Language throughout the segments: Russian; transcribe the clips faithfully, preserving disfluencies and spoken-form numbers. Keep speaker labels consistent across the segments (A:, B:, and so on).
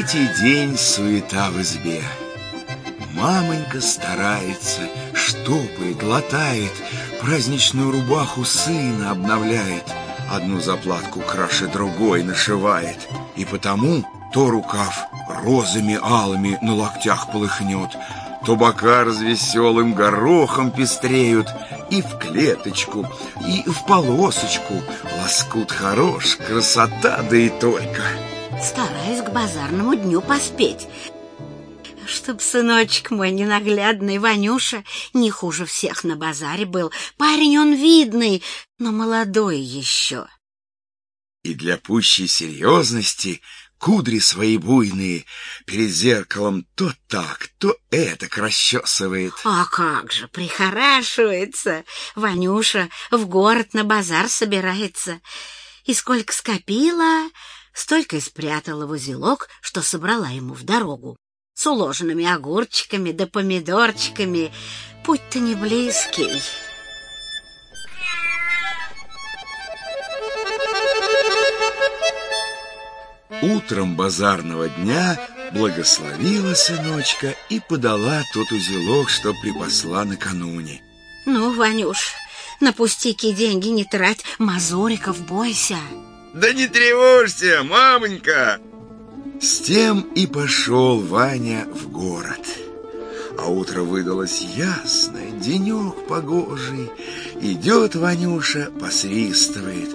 A: третий день суета в избе. Мамонька старается, штопает, латает, праздничную рубаху сына обновляет, одну заплатку краше другой нашивает, и потому то рукав розами алыми на локтях полыхнет, то бока развеселым горохом пестреют, и в клеточку, и в полосочку. Лоскут хорош, красота, да и только.
B: Стараюсь к базарному дню поспеть, чтоб сыночек мой ненаглядный Ванюша не хуже всех на базаре был. Парень он видный, но молодой еще.
A: И для пущей серьезности кудри свои буйные перед зеркалом то так, то этак расчесывает.
B: А как же, прихорашивается. Ванюша в город на базар собирается. И сколько скопила, столько и спрятала в узелок, что собрала ему в дорогу. С уложенными огурчиками да помидорчиками. Путь-то не близкий.
A: Утром базарного дня благословила сыночка и подала тот узелок, что припасла накануне.
B: Ну, Ванюш, на пустяки деньги не трать, мазуриков бойся.
A: Да не тревожься, мамонька! С тем и пошел Ваня в город. А утро выдалось ясное, денек погожий. Идет Ванюша, посвистывает.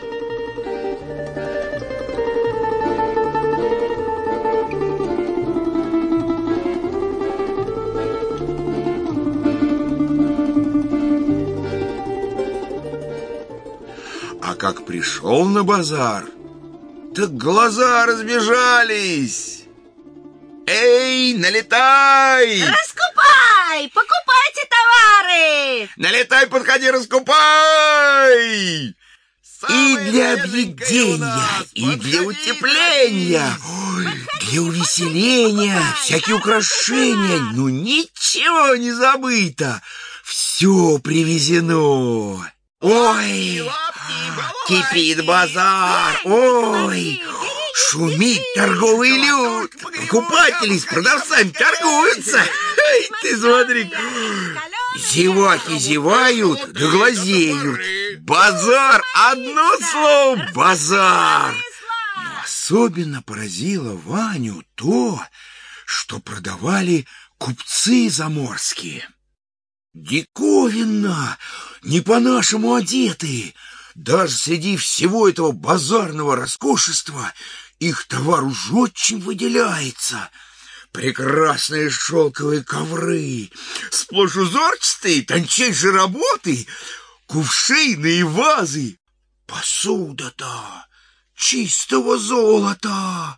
A: А как пришел на базар, так глаза разбежались. Эй, налетай!
B: Раскупай! Покупайте товары!
A: Налетай, подходи, раскупай! И для объедения, и для утепления, ой, для увеселения, всякие украшения, ну ничего не забыто, все привезено. Ой, кипит базар, ой, шумит торговый люд, покупатели с продавцами торгуются. Эй, ты смотри, зеваки зевают, да глазеют. Базар, одно слово, базар. Но особенно поразило Ваню то, что продавали купцы заморские. Диковинно, не по-нашему одетые. Даже среди всего этого базарного роскошества их товар уж очень выделяется. Прекрасные шелковые ковры, сплошь узорчатые, тончайшей работы, кувшины и вазы. Посуда-то чистого золота.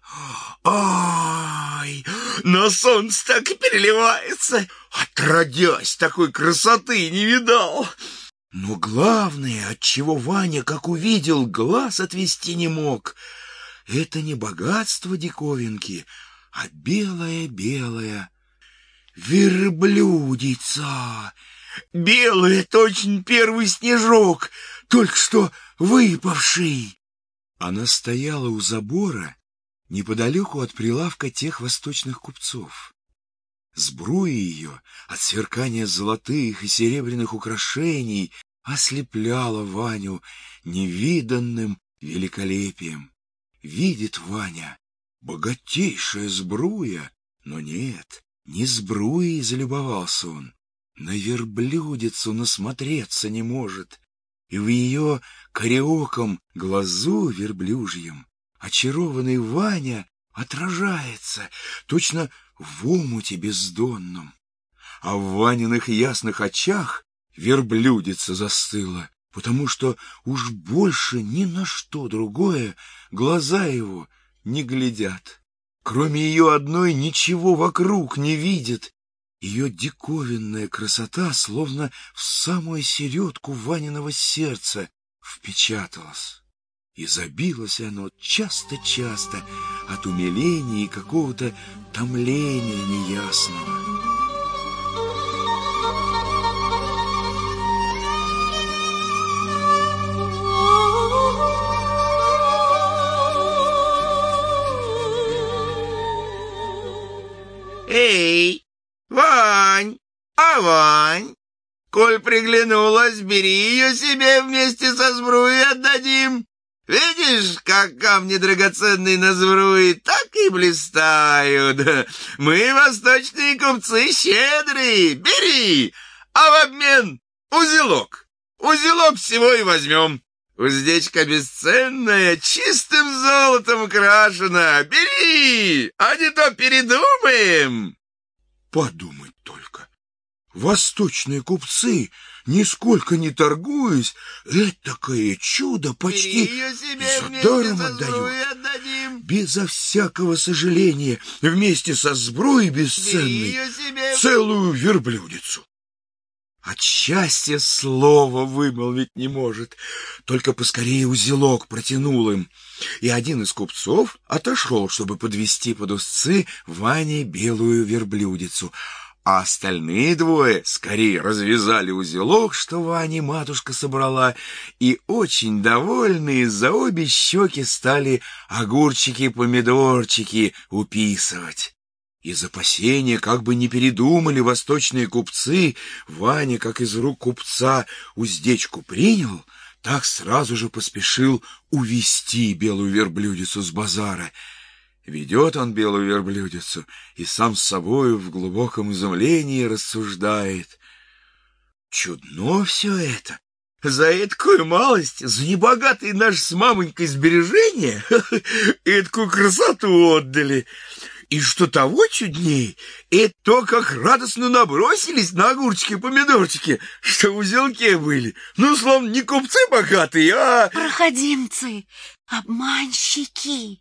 A: Ай, на солнце так и переливается. Отродясь, такой красоты не видал. Но главное, отчего Ваня, как увидел, глаз отвести не мог, это не богатство диковинки, а белая-белая верблюдица. Белая, точно первый снежок, только что выпавший. Она стояла у забора неподалеку от прилавка тех восточных купцов. Сбруя ее от сверкания золотых и серебряных украшений ослепляла Ваню невиданным великолепием. Видит Ваня, богатейшая сбруя, но нет, не сбруей залюбовался он. На верблюдицу насмотреться не может, и в ее кареоком глазу верблюжьем очарованный Ваня отражается, точно в омуте бездонном. А в Ваниных ясных очах верблюдица застыла, потому что уж больше ни на что другое глаза его не глядят. Кроме ее одной ничего вокруг не видит. Ее диковинная красота словно в самую середку Ваниного сердца впечаталась. И забилось оно часто-часто от умиления и какого-то томления неясного. Вань, а Вань, коль приглянулась, бери ее себе вместе со сбруей отдадим. Видишь, как камни драгоценные на сбруе так и блистают. Мы, восточные купцы, щедрые, бери, а в обмен узелок. Узелок всего и возьмем. Уздечка бесценная, чистым золотом украшена. Бери, а не то передумаем.
C: Подумать только. Восточные купцы, нисколько не торгуясь, этакое чудо почти за даром отдают. Безо всякого сожаления, вместе со сбруей бесценной, целую верблюдицу. От счастья слова вымолвить не может, только поскорее узелок протянул им, и один из купцов отошел, чтобы подвести под узцы Ване белую верблюдицу, а остальные двое скорее развязали узелок, что Ване матушка собрала, и очень довольные за обе щеки стали огурчики-помидорчики уписывать. Из опасения, как бы не передумали восточные купцы, Ваня, как из рук купца, уздечку принял, так сразу же поспешил увести белую верблюдицу с базара. Ведет он белую верблюдицу и сам с собою в глубоком изумлении рассуждает. Чудно все это. За эткую малость, за небогатые наши с мамонькой сбережения, эткую красоту отдали. И что того чудней, это то, как радостно набросились на огурчики и помидорчики, что в узелке были. Ну, словно не купцы богатые, а...
B: проходимцы, обманщики.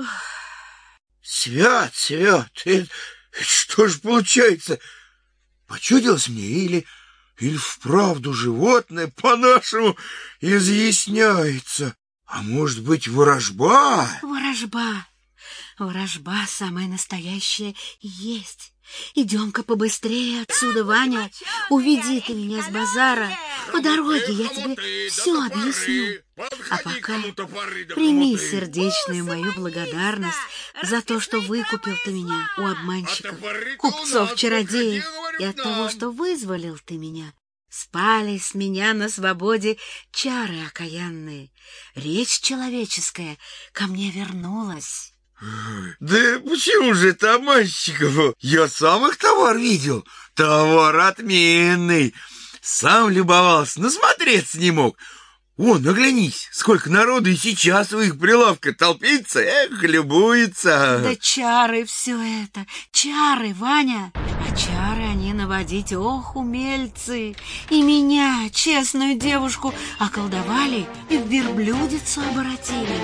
C: Свят, свят, это, это что ж получается? Почудилось мне или... или вправду животное по-нашему изъясняется? А может быть, ворожба?
B: Ворожба. Ворожба самая настоящая есть. Идем-ка побыстрее отсюда, Ваня. Уведи ты меня с базара. По дороге я тебе все объясню. А пока прими сердечную мою благодарность за то, что выкупил ты меня у обманщиков, купцов-чародеев, и от того, что вызволил ты меня. Спали с меня на свободе чары окаянные. Речь человеческая ко мне вернулась.
A: Да почему же это обманщиков? Я сам их товар видел. Товар отменный. Сам любовался, насмотреться не мог. Вон, оглянись, сколько народу и сейчас у их прилавка толпится, эх, любуется.
B: Да чары все это, чары, Ваня. А чары они наводить, ох, умельцы. И меня, честную девушку, околдовали и в верблюдицу оборотили.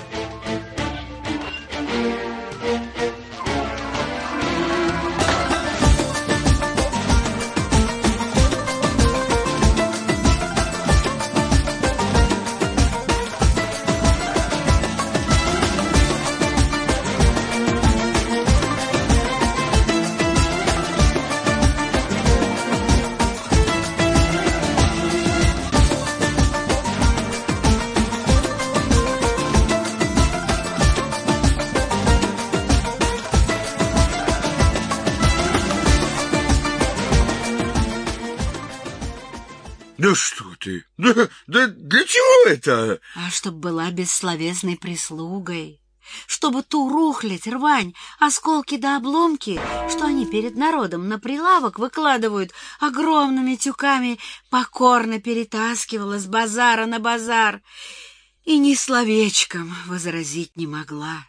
C: Да что ты? Да, да для чего это?
B: А чтоб была бессловесной прислугой. Чтобы ту рухлядь, рвань, осколки да обломки, что они перед народом на прилавок выкладывают огромными тюками, покорно перетаскивала с базара на базар и ни словечком возразить не могла.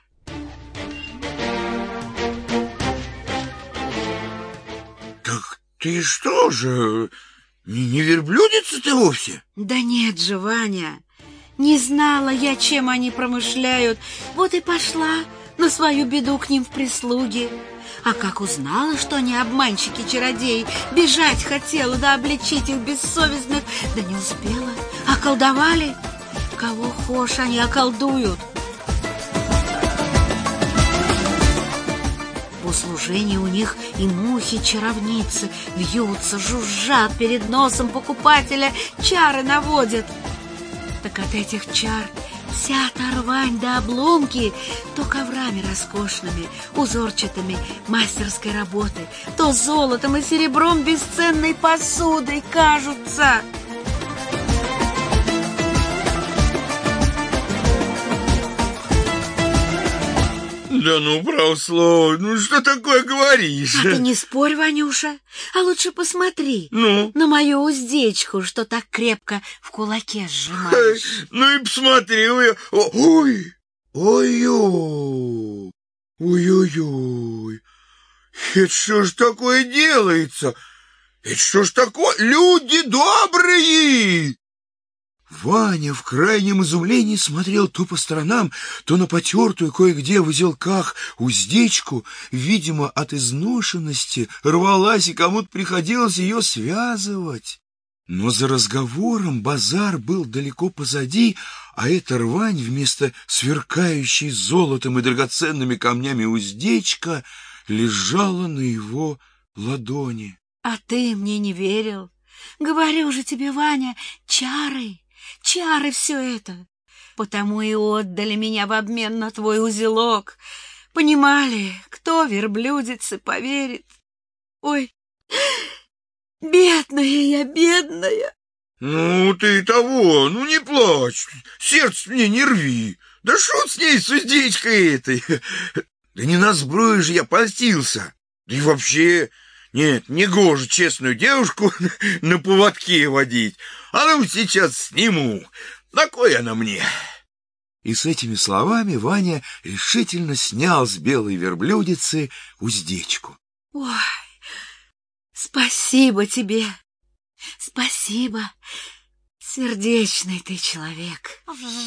C: Так ты что же... Не, не верблюдица ты вовсе?
B: Да нет же, Ваня, не знала я, чем они промышляют, вот и пошла на свою беду к ним в прислуги. А как узнала, что они обманщики-чародеи, бежать хотела, да обличить их бессовестных, да не успела. Околдовали? Кого хошь они околдуют. В услужении у них и мухи-чаровницы вьются, жужжат перед носом покупателя, чары наводят. Так от этих чар Вся та рвань до обломки то коврами роскошными, узорчатыми, мастерской работы, то золотом и серебром бесценной посудой кажутся.
C: Да ну, право слово, ну что такое говоришь?
B: А ты не спорь, Ванюша, а лучше посмотри
C: Ну?
B: на мою уздечку, что так крепко в кулаке сжимаешь.
C: Ну и посмотрел я. Ой, ой-ой, ой-ой-ой. Это что ж такое делается? Это что ж такое? Люди добрые! Ваня в крайнем изумлении смотрел то по сторонам, то на потертую кое-где в узелках уздечку. Видимо, от изношенности рвалась, и кому-то приходилось ее связывать. Но за разговором базар был далеко позади, а эта рвань вместо сверкающей золотом и драгоценными камнями уздечка лежала на его ладони.
B: А ты мне не верил. Говорю же тебе, Ваня, чары. Чары все это, потому и отдали меня в обмен на твой узелок. Понимали, кто верблюдице поверит. Ой, бедная я, бедная.
C: Ну, ты того, ну не плачь, сердце мне не рви. Да шут с ней, с уздечкой этой. Да не на сбрую же я польстился. Да и вообще... Нет, не гоже честную девушку на поводке водить. А ну сейчас сниму. На кой она мне? И с этими словами Ваня решительно снял с белой верблюдицы уздечку.
B: Ой, спасибо тебе. Спасибо. Сердечный ты человек.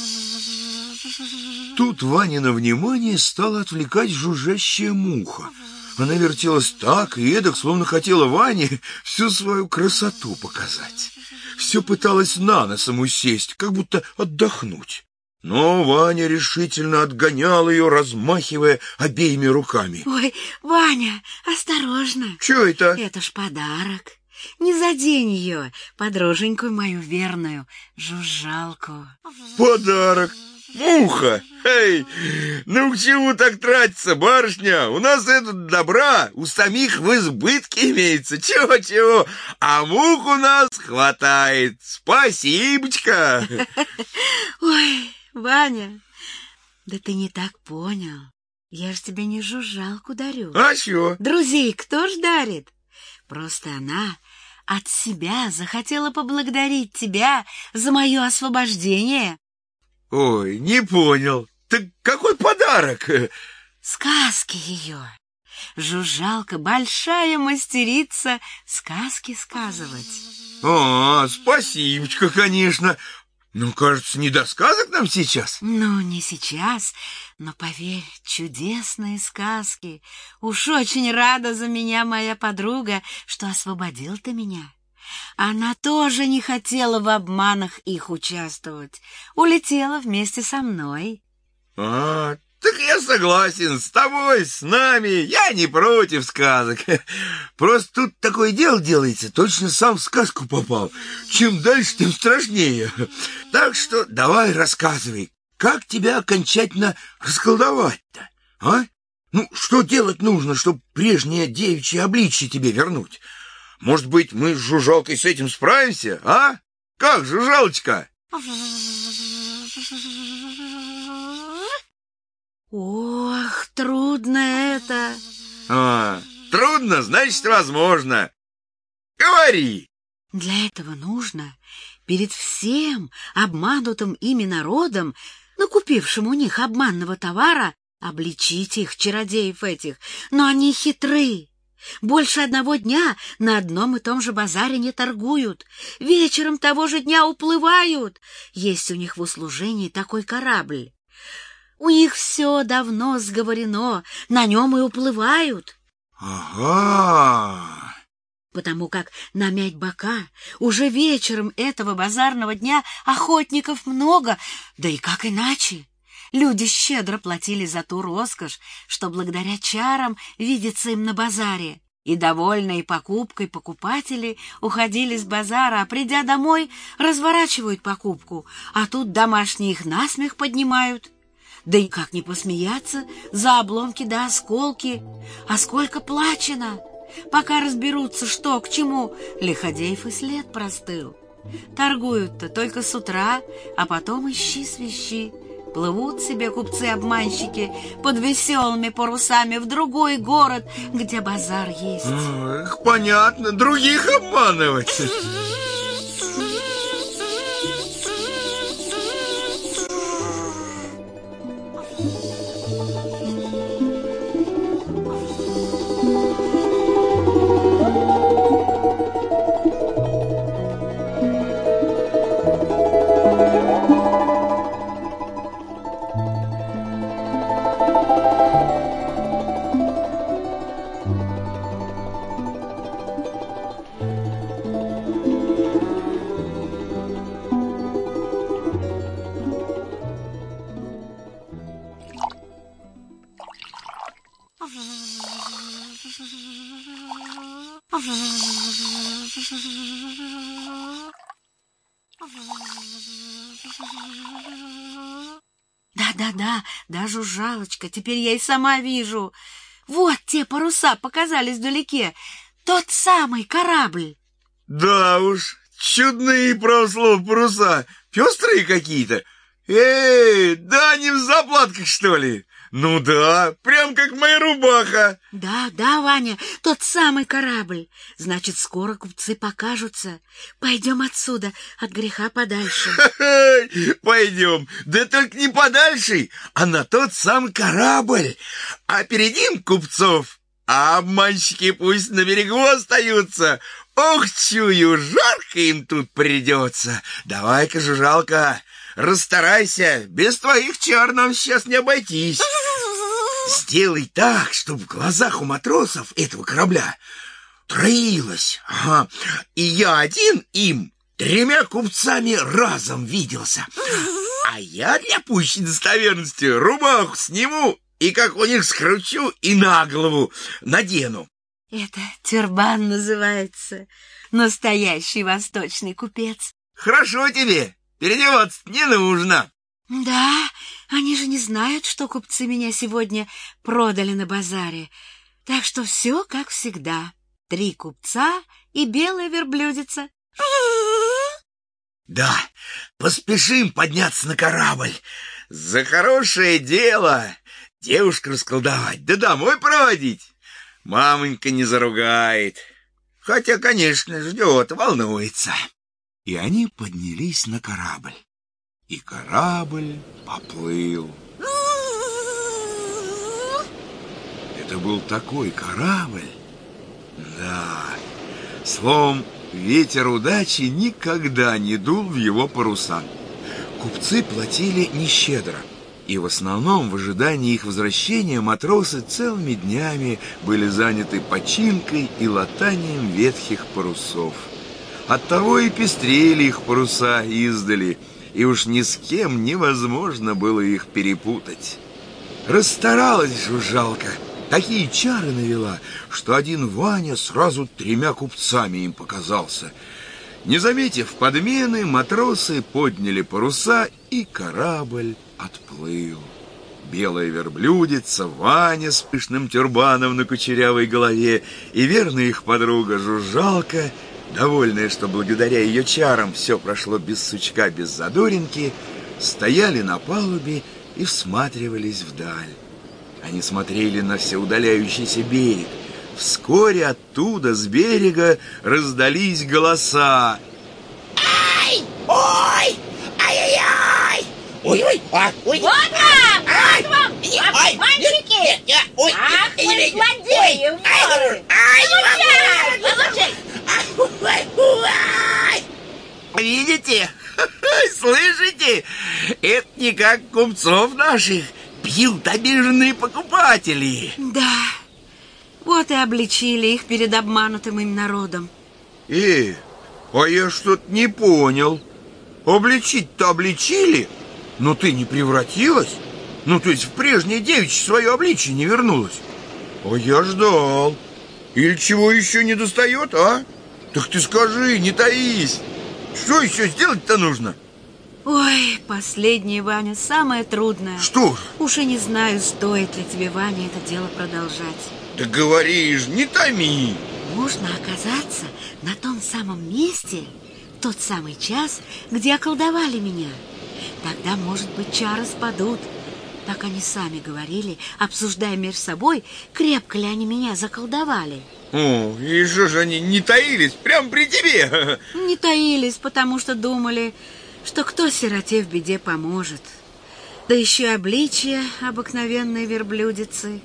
C: Тут Ванино внимание стало отвлекать жужжащая муха. Она вертелась так и эдак, словно хотела Ване всю свою красоту показать. Все пыталась на носом усесть, как будто отдохнуть. Но Ваня решительно отгонял ее, размахивая обеими руками.
B: Ой, Ваня, осторожно.
C: Чего это?
B: Это ж подарок. Не задень ее, подруженьку мою верную, жужжалку.
C: Подарок? Муха! Эй, ну к чему так тратиться, барышня? У нас это добра у самих в избытке имеется. Чего-чего? А мух у нас хватает. Спасибочка!
B: Ой, Ваня, да ты не так понял. Я ж тебе не жужжалку дарю.
C: А чё?
B: Друзей кто ж дарит? Просто она от себя захотела поблагодарить тебя за мое освобождение.
C: Ой, не понял. Так какой подарок?
B: Сказки ее. Жужжалка большая мастерица сказки сказывать.
C: А, спасибочка, конечно. Ну, кажется, не до сказок нам сейчас.
B: Ну, не сейчас, но, поверь, чудесные сказки. Уж очень рада за меня моя подруга, что освободил ты меня. Она тоже не хотела в обманах их участвовать. Улетела вместе со мной.
C: А, так я согласен с тобой, с нами. Я не против сказок. Просто тут такое дело делается, точно сам в сказку попал. Чем дальше, тем страшнее. Так что давай рассказывай, как тебя окончательно расколдовать-то, а? Ну, что делать нужно, чтобы прежнее девичье обличье тебе вернуть? Может быть, мы с Жужжалкой с этим справимся, а? Как, Жужжалочка?
B: Ох, трудно это.
C: А, трудно, значит, возможно. Говори.
B: Для этого нужно перед всем обманутым ими народом, накупившим у них обманного товара, обличить их, чародеев этих. Но они хитры. Больше одного дня на одном и том же базаре не торгуют. Вечером того же дня уплывают. Есть у них в услужении такой корабль. У них все давно сговорено, на нем и уплывают.
C: Ага.
B: Потому как намять бока уже вечером этого базарного дня охотников много, да и как иначе? Люди щедро платили за ту роскошь, что благодаря чарам видится им на базаре. И, довольные покупкой, покупатели уходили с базара, а придя домой, разворачивают покупку, а тут домашние их насмех поднимают. Да и как не посмеяться за обломки да осколки, а сколько плачено! Пока разберутся, что к чему, лиходеев и след простыл. Торгуют-то только с утра, а потом ищи-свищи. Плывут себе купцы-обманщики под веселыми парусами в другой город, где базар есть.
C: Эх, понятно, других обманывать.
B: Да-да-да, да, жужжалочка, теперь я и сама вижу. Вот те паруса показались вдалеке. Тот самый корабль.
C: Да уж, чудные, право слово, паруса. Пестрые какие-то. Эй, да они в заплатках, что ли? Ну да, прям как моя рубаха.
B: Да, да, Ваня, тот самый корабль. Значит, скоро купцы покажутся. Пойдем отсюда, от греха подальше.
C: Пойдем, да только не подальше, а на тот самый корабль. Опередим купцов, а обманщики пусть на берегу остаются. Ох, чую, жарко им тут придется. Давай-ка, жужжалка, расстарайся, без твоих чар нам сейчас не обойтись. Сделай так, чтобы в глазах у матросов этого корабля троилось. Ага. И я один им тремя купцами разом виделся. А я для пущей достоверности рубаху сниму и как у них скручу и на голову надену.
B: Это тюрбан называется. Настоящий восточный купец.
C: Хорошо тебе, переодеваться не нужно.
B: Да, они же не знают, что купцы меня сегодня продали на базаре. Так что все как всегда. Три купца и белая верблюдица.
C: Да, поспешим подняться на корабль. За хорошее дело девушку расколдовать, да домой проводить. Мамонька не заругает. Хотя, конечно, ждет, волнуется. И они поднялись на корабль. И корабль поплыл. Это был такой корабль. Да, словом, ветер удачи никогда не дул в его паруса. Купцы платили нещедро. И в основном в ожидании их возвращения матросы целыми днями были заняты починкой и латанием ветхих парусов. Оттого и пестрели их паруса издали, и уж ни с кем невозможно было их перепутать. Расстаралась жужжалка, такие чары навела, что один Ваня сразу тремя купцами им показался. Не заметив подмены, матросы подняли паруса, и корабль отплыл. Белая верблюдица, Ваня с пышным тюрбаном на кучерявой голове и верная их подруга Жужжалка, довольная, что благодаря ее чарам все прошло без сучка, без задоринки, стояли на палубе и всматривались вдаль. Они смотрели на все удаляющийся берег. Вскоре оттуда, с берега, раздались голоса.
D: Ай! Ой! Ай-яй-яй! Ой-ой! А, ой!
E: Вот вам!
D: Ай!
E: Вот вам!
D: Ой!
E: Обманщики!
D: Я, ой!
E: Ах, вы
D: Ой!
E: злодеи, воры!
D: Ай!
E: Получай! Получай!
D: Ой!
C: Видите? Слышите? Это не как купцов наших. Бьют обиженные покупатели.
B: Да, вот и обличили их перед обманутым им народом.
C: Э, а я что-то не понял. Обличить-то обличили, но ты не превратилась? Ну, то есть в прежнее девичье свое обличие не вернулась? А я ждал. Или чего еще не достает, а? Так ты скажи, не таись. Что еще сделать-то нужно?
B: Ой, последнее, Ваня, самое трудное.
C: Что же?
B: Уж и не знаю, стоит ли тебе, Ваня, это дело продолжать.
C: Да говоришь, не томи.
B: Нужно оказаться на том самом месте, в тот самый час, где околдовали меня. Тогда, может быть, чары спадут. Так они сами говорили, обсуждая между собой, крепко ли они меня заколдовали.
C: О, и что же они не таились прямо при тебе?
B: Не таились, потому что думали, что кто сироте в беде поможет. Да еще и обличье обыкновенной верблюдицы.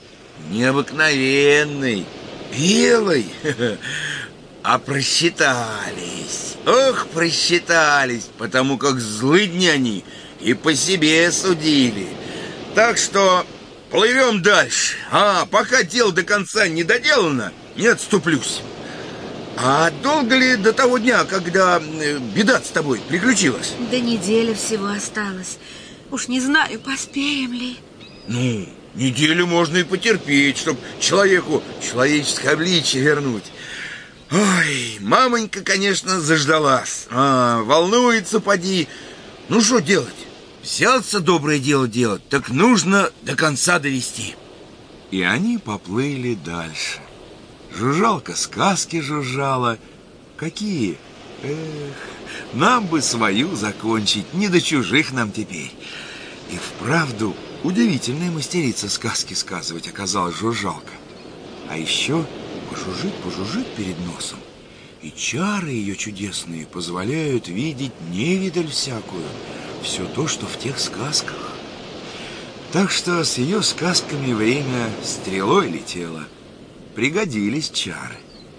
C: Необыкновенный, белый, а просчитались. Ох, просчитались, потому как злыдни они и по себе судили. Так что плывем дальше. А пока дело до конца не доделано, не отступлюсь. А долго ли до того дня, когда беда с тобой приключилась?
B: Да неделя всего осталось. Уж не знаю, поспеем ли.
C: Ну, неделю можно и потерпеть, чтобы человеку человеческое обличие вернуть. Ой, мамонька, конечно, заждалась. А, волнуется, поди. Ну, что делать? Взялся доброе дело делать, так нужно до конца довести.
A: И они поплыли дальше. Жужжалка сказки жужжала. Какие? Эх, нам бы свою закончить, не до чужих нам теперь. И вправду удивительная мастерица сказки сказывать оказалась жужжалка. А еще пожужжит-пожужжит перед носом, и чары ее чудесные позволяют видеть невидаль всякую, все то, что в тех сказках. Так что с ее сказками время стрелой летело. Пригодились чары.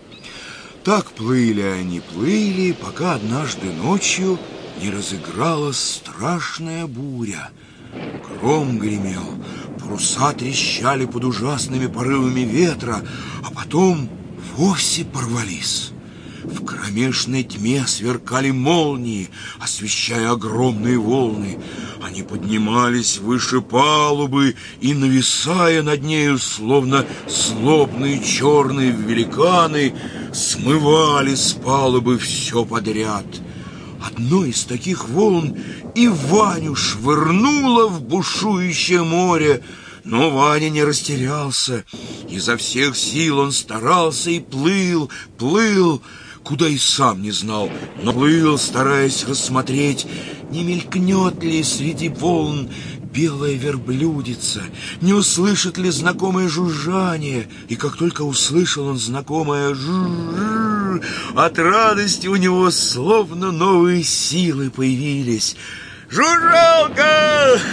A: Так плыли они, плыли, пока однажды ночью не разыгралась страшная буря. Гром гремел, паруса трещали под ужасными порывами ветра, а потом вовсе порвались. В кромешной тьме сверкали молнии, освещая огромные волны. Они поднимались выше палубы и, нависая над нею, словно злобные черные великаны, смывали с палубы все подряд. Одной из таких волн и Ваню швырнуло в бушующее море. Но Ваня не растерялся. Изо всех сил он старался и плыл, плыл, куда и сам не знал, но плыл, стараясь рассмотреть, не мелькнет ли среди волн белая верблюдица, не услышит ли знакомое жужжание. И как только услышал он знакомое жужж, от радости у него словно новые силы появились. «Жужжалка!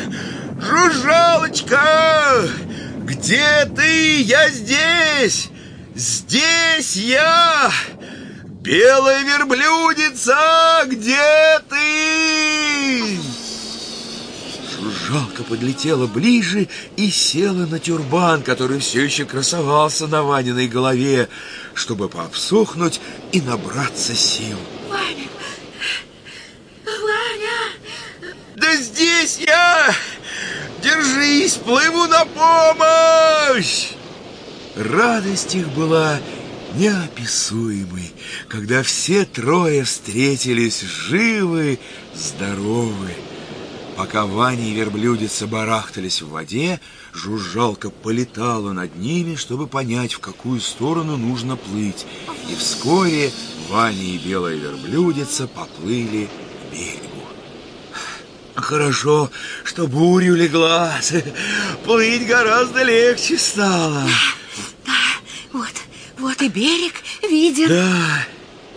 A: Жужжалочка! Где ты? Я здесь! Здесь я! Белая верблюдица! Где ты?» Жужжалка подлетела ближе и села на тюрбан, который все еще красовался на Ваниной голове, чтобы пообсохнуть и набраться сил.
B: Ваня! Ваня!
C: Да здесь я! Держись, плыву на помощь! Радость их была неописуемой, когда все трое встретились живы, здоровы. Пока Ваня и верблюдица барахтались в воде, жужжалка полетала над ними, чтобы понять, в какую сторону нужно плыть. И вскоре Ваня и белая верблюдица поплыли к берегу. Хорошо, что бурю легла, плыть гораздо легче стало.
B: Да, вот, вот и берег виден.
C: Да.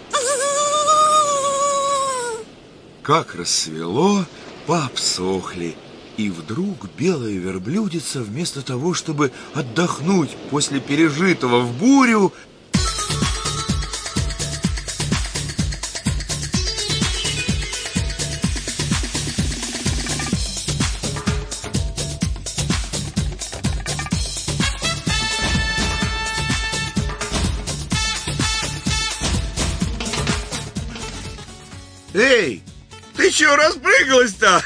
C: Как рассвело, пообсохли, и вдруг белая верблюдица, вместо того, чтобы отдохнуть после пережитого в бурю, Эй, ты чё распрыгалась-то?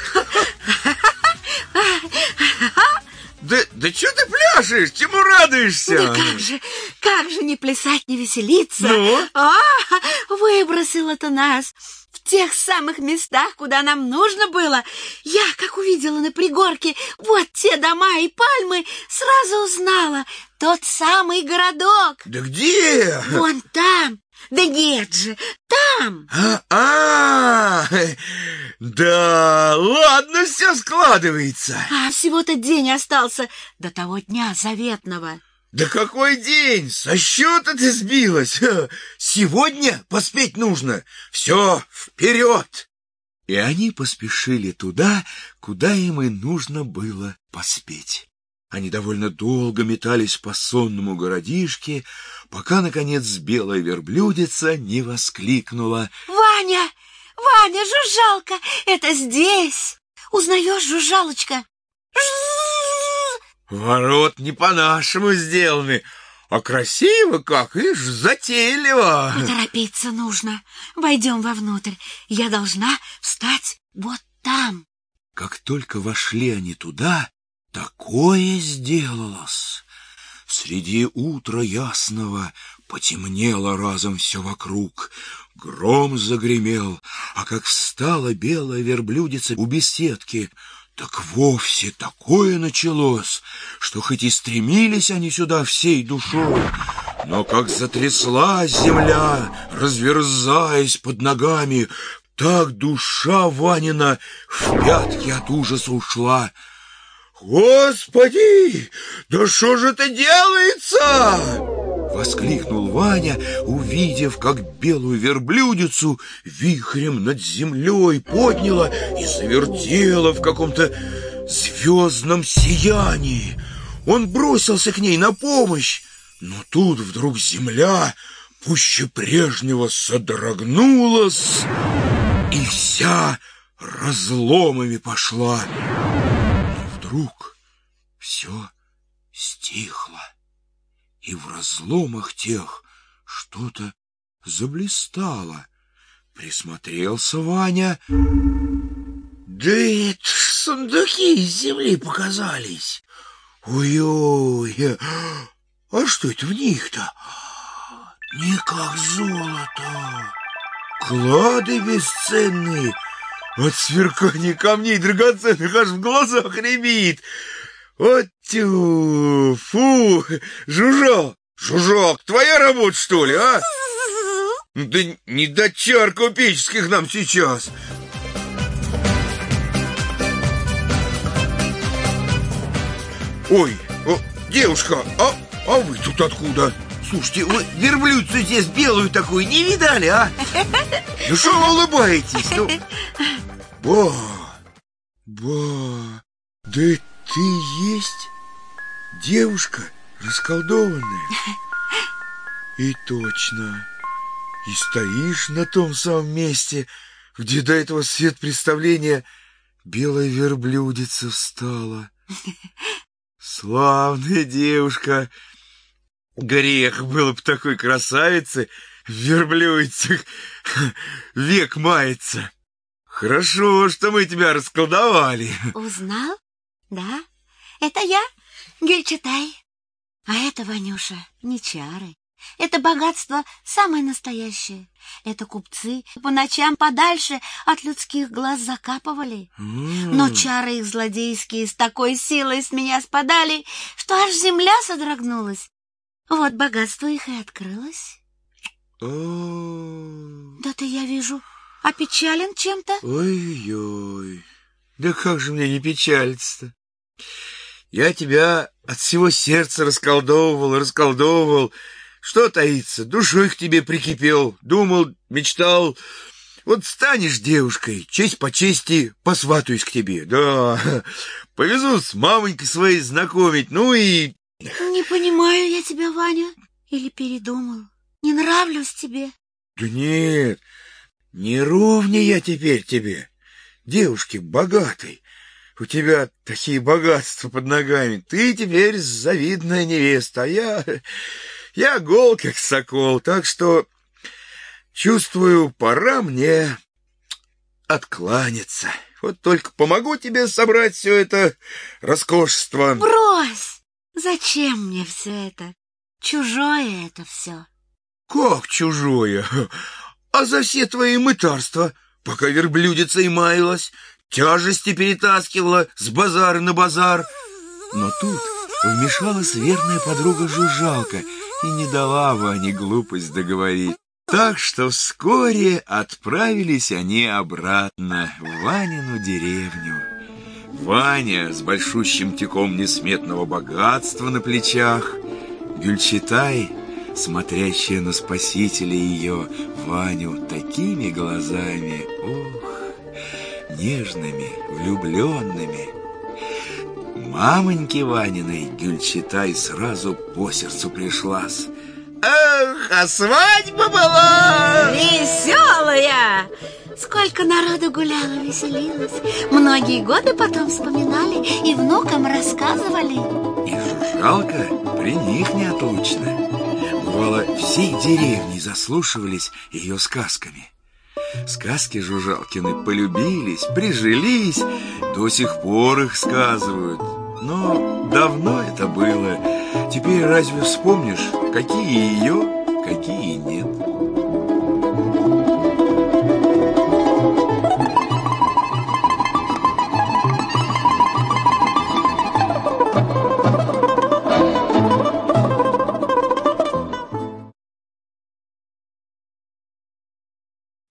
C: Да, да чё ты пляшешь? Чему радуешься?
B: Да как же, как же не плясать, не веселиться?
C: Ну?
B: А, выбросило-то нас в тех самых местах, куда нам нужно было. Я, как увидела на пригорке вот те дома и пальмы, сразу узнала тот самый городок.
C: Да где?
B: Вон там. Да нет же, там.
C: А, а, да, ладно, все складывается.
B: А всего-то день остался до того дня заветного.
C: Да какой день? Со счета ты сбилась. Сегодня поспеть нужно. Все, вперед! И они поспешили туда, куда им и нужно было поспеть. Они довольно долго метались по сонному городишке, пока, наконец, белая верблюдица не воскликнула:
B: «Ваня! Ваня, жужжалка! Это здесь! Узнаешь, жужжалочка?»
C: «Ворот не по-нашему сделаны, а красиво как, ишь, затейливо!»
B: «Поторопиться нужно. Войдем вовнутрь. Я должна встать вот там».
C: Как только вошли они туда, такое сделалось. Среди утра ясного потемнело разом все вокруг. Гром загремел, а как встала белая верблюдица у беседки, так вовсе такое началось, что хоть и стремились они сюда всей душой, но как затряслась земля, разверзаясь под ногами, так душа Ванина в пятки от ужаса ушла. «Господи, да что же это делается?» — воскликнул Ваня, увидев, как белую верблюдицу вихрем над землей подняла и завертела в каком-то звездном сиянии. Он бросился к ней на помощь, но тут вдруг земля пуще прежнего содрогнулась и вся разломами пошла. Вдруг все стихло, и в разломах тех что-то заблистало. Присмотрелся Ваня. Да это ж сундуки из земли показались. Ой-ой, а что это в них-то? Не как золото, клады бесценные. От сверкания камней драгоценных аж в глазах рябит. Вот тю, фу, Жужжок, Жужжок, твоя работа, что ли, а? Да не до чар купеческих нам сейчас. Ой, о, девушка, а, а вы тут откуда? Слушайте, вы верблюдцу здесь белую такую не видали, а? Ну что вы улыбаетесь? Ну... Ба, ба, да ты есть девушка расколдованная. И точно, и стоишь на том самом месте, где до этого свет представления белая верблюдица встала. Славная девушка. Грех было бы такой красавице в верблюдицах век мается. Хорошо, что мы тебя расколдовали.
B: Узнал? Да, это я, Гюльчатай. А это, Ванюша, не чары. Это богатство самое настоящее. Это купцы по ночам подальше от людских глаз закапывали.
C: Mm.
B: Но чары их злодейские с такой силой с меня спадали, что аж земля содрогнулась. Вот богатство их и открылось.
C: Oh.
B: Да ты, я вижу, опечален чем-то?
C: Ой-ой, да как же мне не печалиться-то? Я тебя от всего сердца расколдовывал, расколдовывал. Что таится, душой к тебе прикипел, думал, мечтал. Вот станешь девушкой, честь по чести посватаюсь к тебе. Да, повезу с мамонькой своей знакомить, ну и...
B: Не понимаю я тебя, Ваня, или передумал? Не нравлюсь тебе?
C: Да нет, не ровня я теперь тебе, девушке богатой. У тебя такие богатства под ногами, ты теперь завидная невеста, а я... Я гол, как сокол, так что, чувствую, пора мне откланяться. Вот только помогу тебе собрать все это роскошество.
B: Брось! Зачем мне все это? чужое это все.
C: Как чужое? А за все твои мытарства, пока верблюдицей маялась, тяжести перетаскивала с базара на базар. Но тут вмешалась верная подруга Жужжалка и не дала Ване глупость договорить. Так что вскоре отправились они обратно в Ванину деревню. Ваня с большущим тюком несметного богатства на плечах, Гюльчатай, смотрящая на спасителя ее, Ваню, такими глазами, ох, нежными, влюбленными. Мамоньке Ваниной Гюльчатай сразу по сердцу пришлась.
D: Эх, а свадьба была
B: Веселая! Сколько народу гуляло, веселилось. Многие годы потом вспоминали и внукам рассказывали.
C: И Жужжалка при них неотлучно. Бывало, всей деревней заслушивались ее сказками. Сказки Жужжалкины полюбились, прижились, до сих пор их сказывают. Но давно это было. Теперь разве вспомнишь, какие ее, какие нет?